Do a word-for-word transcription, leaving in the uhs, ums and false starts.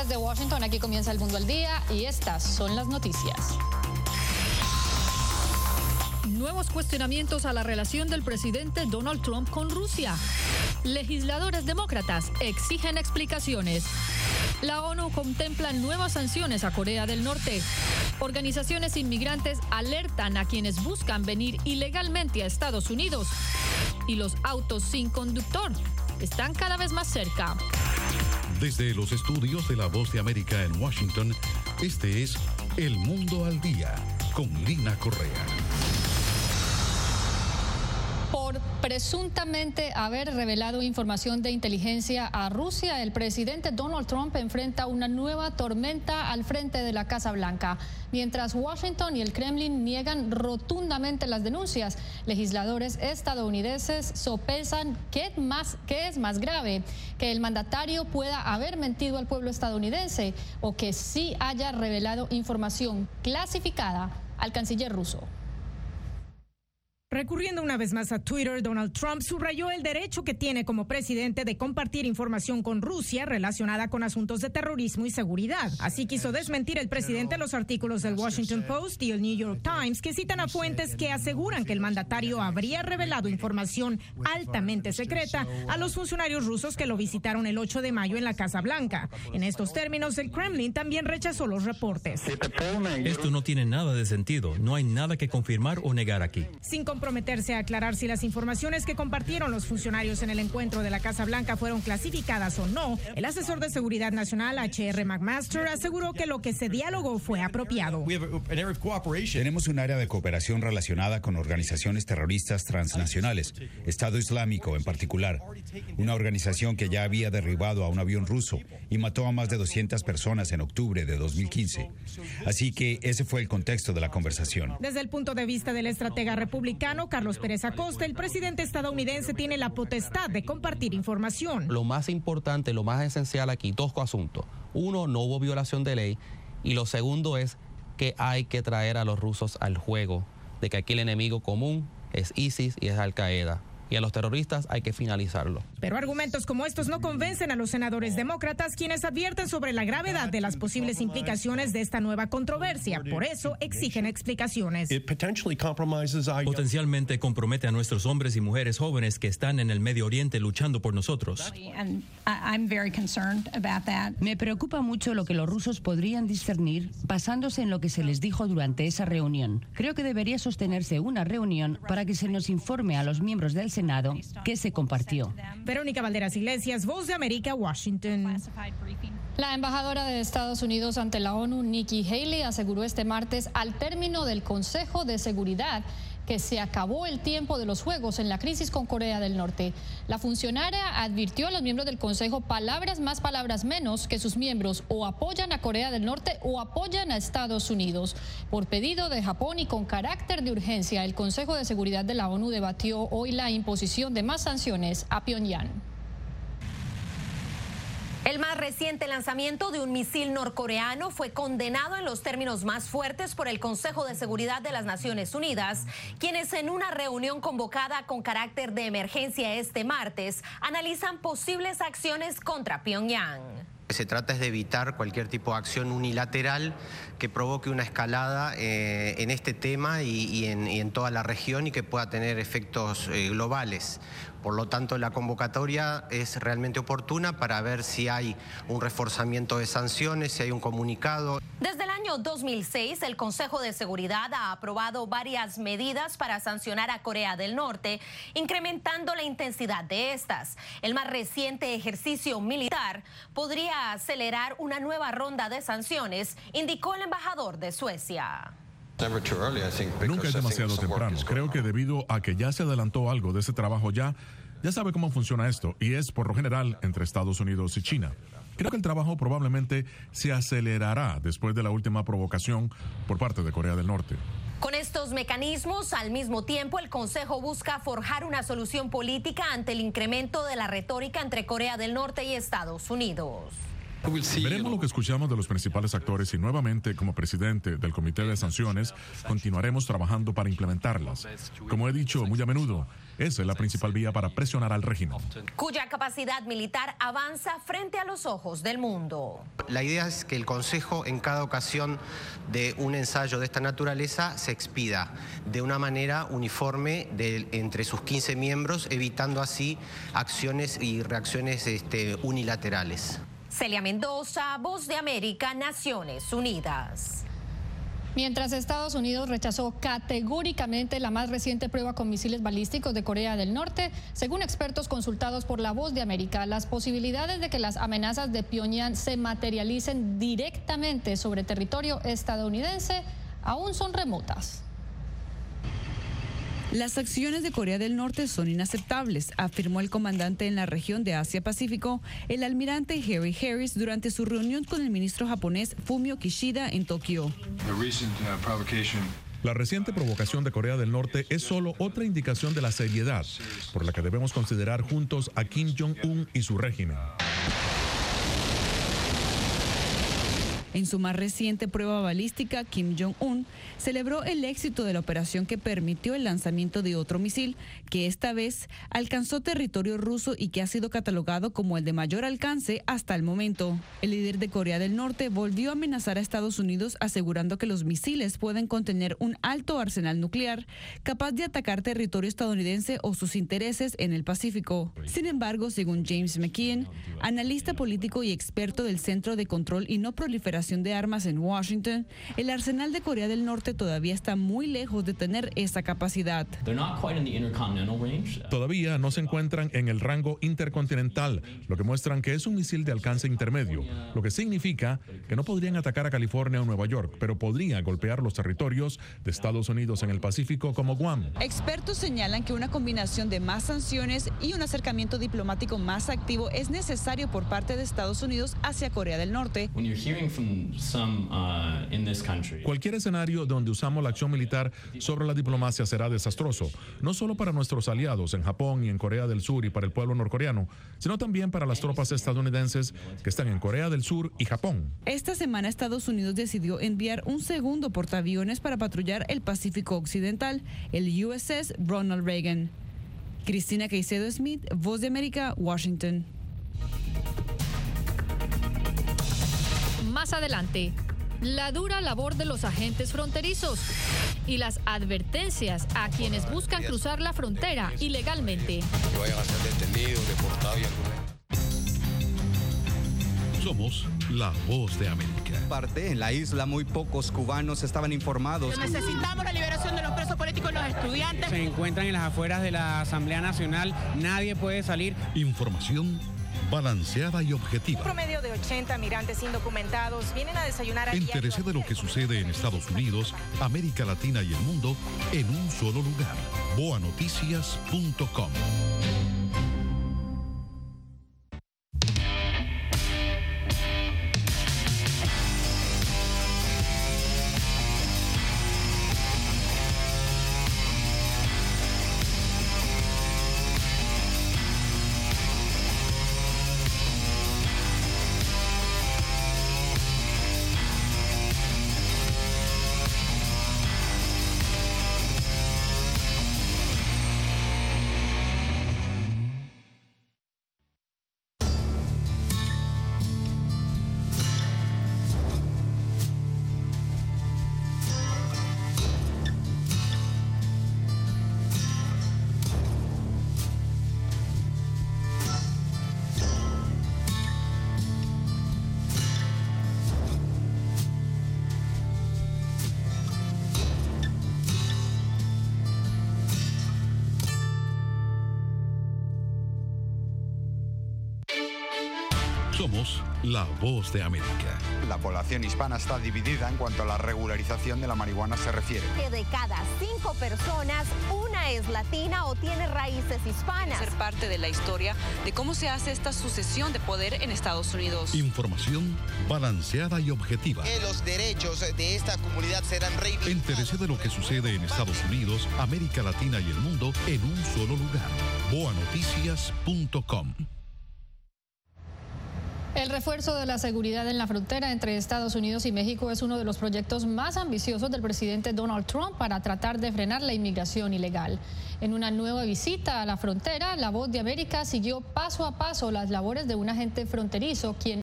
desde Washington, aquí comienza El Mundo al Día y estas son las noticias. Nuevos cuestionamientos a la relación del presidente Donald Trump con Rusia. Legisladores demócratas exigen explicaciones. La ONU contempla nuevas sanciones a Corea del Norte. Organizaciones inmigrantes alertan a quienes buscan venir ilegalmente a Estados Unidos. Y los autos sin conductor están cada vez más cerca. Desde los estudios de La Voz de América en Washington, este es El Mundo al Día con Lina Correa. Por presuntamente haber revelado información de inteligencia a Rusia, el presidente Donald Trump enfrenta una nueva tormenta al frente de la Casa Blanca. Mientras Washington y el Kremlin niegan rotundamente las denuncias, legisladores estadounidenses sopesan qué, más, qué es más grave, que el mandatario pueda haber mentido al pueblo estadounidense o que sí haya revelado información clasificada al canciller ruso. Recurriendo una vez más a Twitter, Donald Trump subrayó el derecho que tiene como presidente de compartir información con Rusia relacionada con asuntos de terrorismo y seguridad. Así quiso desmentir el presidente los artículos del Washington Post y el New York Times que citan a fuentes que aseguran que el mandatario habría revelado información altamente secreta a los funcionarios rusos que lo visitaron el ocho de mayo en la Casa Blanca. En estos términos, el Kremlin también rechazó los reportes. Esto no tiene nada de sentido. No hay nada que confirmar o negar aquí. Sin comprometerse a aclarar si las informaciones que compartieron los funcionarios en el encuentro de la Casa Blanca fueron clasificadas o no, el asesor de Seguridad Nacional, H R McMaster, aseguró que lo que se dialogó fue apropiado. Tenemos un área de cooperación relacionada con organizaciones terroristas transnacionales, Estado Islámico en particular, una organización que ya había derribado a un avión ruso y mató a más de doscientas personas en octubre de dos mil quince. Así que ese fue el contexto de la conversación. Desde el punto de vista del estratega republicano, Carlos Pérez Acosta, el presidente estadounidense tiene la potestad de compartir información. Lo más importante, lo más esencial aquí, dos asuntos. Uno, no hubo violación de ley. Y lo segundo es que hay que traer a los rusos al juego, de que aquí el enemigo común es ISIS y es Al Qaeda. Y a los terroristas hay que finalizarlo. Pero argumentos como estos no convencen a los senadores demócratas, quienes advierten sobre la gravedad de las posibles implicaciones de esta nueva controversia. Por eso exigen explicaciones. Potencialmente compromete a nuestros hombres y mujeres jóvenes que están en el Medio Oriente luchando por nosotros. Me preocupa mucho lo que los rusos podrían discernir basándose en lo que se les dijo durante esa reunión. Creo que debería sostenerse una reunión para que se nos informe a los miembros del Senado que se compartió. Verónica Valderas Iglesias, Voz de América, Washington. La embajadora de Estados Unidos ante la ONU, Nikki Haley, aseguró este martes al término del Consejo de Seguridad que se acabó el tiempo de los juegos en la crisis con Corea del Norte. La funcionaria advirtió a los miembros del Consejo palabras más, palabras menos, que sus miembros o apoyan a Corea del Norte o apoyan a Estados Unidos. Por pedido de Japón y con carácter de urgencia, el Consejo de Seguridad de la ONU debatió hoy la imposición de más sanciones a Pyongyang. El más reciente lanzamiento de un misil norcoreano fue condenado en los términos más fuertes por el Consejo de Seguridad de las Naciones Unidas, quienes en una reunión convocada con carácter de emergencia este martes analizan posibles acciones contra Pyongyang. Se trata es de evitar cualquier tipo de acción unilateral que provoque una escalada eh, en este tema y, y, en, y en toda la región y que pueda tener efectos eh, globales. Por lo tanto, la convocatoria es realmente oportuna para ver si hay un reforzamiento de sanciones, si hay un comunicado. Desde el año dos mil seis, el Consejo de Seguridad ha aprobado varias medidas para sancionar a Corea del Norte, incrementando la intensidad de estas. El más reciente ejercicio militar podría acelerar una nueva ronda de sanciones, indicó el embajador de Suecia. Nunca es demasiado temprano. Creo que debido a que ya se adelantó algo de ese trabajo ya, ya sabe cómo funciona esto y es por lo general entre Estados Unidos y China. Creo que el trabajo probablemente se acelerará después de la última provocación por parte de Corea del Norte. Con estos mecanismos, al mismo tiempo, el Consejo busca forjar una solución política ante el incremento de la retórica entre Corea del Norte y Estados Unidos. Veremos lo que escuchamos de los principales actores y nuevamente, como presidente del Comité de Sanciones, continuaremos trabajando para implementarlas. Como he dicho muy a menudo, esa es la principal vía para presionar al régimen. Cuya capacidad militar avanza frente a los ojos del mundo. La idea es que el Consejo, en cada ocasión de un ensayo de esta naturaleza, se expida de una manera uniforme de, entre sus quince miembros, evitando así acciones y reacciones este, unilaterales. Celia Mendoza, Voz de América, Naciones Unidas. Mientras Estados Unidos rechazó categóricamente la más reciente prueba con misiles balísticos de Corea del Norte, según expertos consultados por La Voz de América, las posibilidades de que las amenazas de Pyongyang se materialicen directamente sobre territorio estadounidense aún son remotas. Las acciones de Corea del Norte son inaceptables, afirmó el comandante en la región de Asia-Pacífico, el almirante Harry Harris, durante su reunión con el ministro japonés Fumio Kishida en Tokio. La reciente provocación de Corea del Norte es solo otra indicación de la seriedad por la que debemos considerar juntos a Kim Jong-un y su régimen. En su más reciente prueba balística, Kim Jong-un celebró el éxito de la operación que permitió el lanzamiento de otro misil, que esta vez alcanzó territorio ruso y que ha sido catalogado como el de mayor alcance hasta el momento. El líder de Corea del Norte volvió a amenazar a Estados Unidos, asegurando que los misiles pueden contener un alto arsenal nuclear, capaz de atacar territorio estadounidense o sus intereses en el Pacífico. Sin embargo, según James McKeon, analista político y experto del Centro de Control y No Proliferación de Armas en Washington, el arsenal de Corea del Norte todavía está muy lejos de tener esa capacidad. Todavía no se encuentran en el rango intercontinental, lo que muestran que es un misil de alcance intermedio, lo que significa que no podrían atacar a California o Nueva York, pero podría golpear los territorios de Estados Unidos en el Pacífico como Guam. Expertos señalan que una combinación de más sanciones y un acercamiento diplomático más activo es necesario por parte de Estados Unidos hacia Corea del Norte. Some, uh, in this country. Cualquier escenario donde usamos la acción militar sobre la diplomacia será desastroso, no solo para nuestros aliados en Japón y en Corea del Sur y para el pueblo norcoreano, sino también para las tropas estadounidenses que están en Corea del Sur y Japón. Esta semana Estados Unidos decidió enviar un segundo portaaviones para patrullar el Pacífico Occidental, el U S S Ronald Reagan. Cristina Caicedo Smith, Voz de América, Washington. Más adelante, la dura labor de los agentes fronterizos y las advertencias a quienes buscan cruzar la frontera ilegalmente. Que vayan a ser detenidos, deportados y algunos. Somos la Voz de América. Parte en la isla muy pocos cubanos estaban informados. Necesitamos la liberación de los presos políticos y los estudiantes. Se encuentran en las afueras de la Asamblea Nacional. Nadie puede salir. Información balanceada y objetiva. Un promedio de ochenta migrantes indocumentados vienen a desayunar. Entérese de lo que sucede en Estados Unidos, América Latina y el mundo en un solo lugar. boa noticias punto com. Somos la Voz de América. La población hispana está dividida en cuanto a la regularización de la marihuana se refiere. Que de cada cinco personas, una es latina o tiene raíces hispanas. Ser parte de la historia de cómo se hace esta sucesión de poder en Estados Unidos. Información balanceada y objetiva. Que los derechos de esta comunidad serán reivindicados. Entérese de lo que sucede en Estados Unidos, América Latina y el mundo en un solo lugar. boa noticias punto com. El refuerzo de la seguridad en la frontera entre Estados Unidos y México es uno de los proyectos más ambiciosos del presidente Donald Trump para tratar de frenar la inmigración ilegal. En una nueva visita a la frontera, La Voz de América siguió paso a paso las labores de un agente fronterizo, quien